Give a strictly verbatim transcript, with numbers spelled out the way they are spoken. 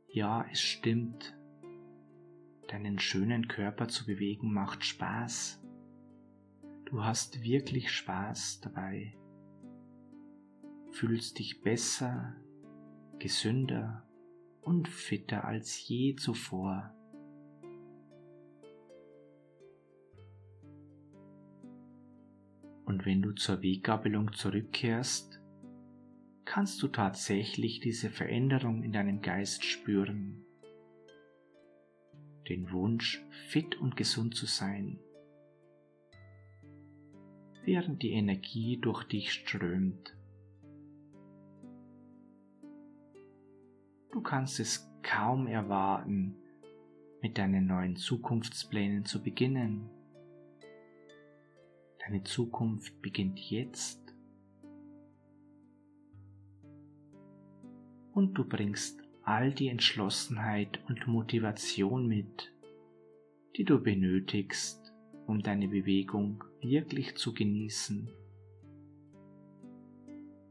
Ja, es stimmt. Deinen schönen Körper zu bewegen macht Spaß. Du hast wirklich Spaß dabei. Fühlst dich besser, gesünder und fitter als je zuvor. Und wenn du zur Weggabelung zurückkehrst, kannst du tatsächlich diese Veränderung in deinem Geist spüren. Den Wunsch, fit und gesund zu sein, während die Energie durch dich strömt. Du kannst es kaum erwarten, mit deinen neuen Zukunftsplänen zu beginnen. Deine Zukunft beginnt jetzt und du bringst all die Entschlossenheit und Motivation mit, die du benötigst, um deine Bewegung wirklich zu genießen.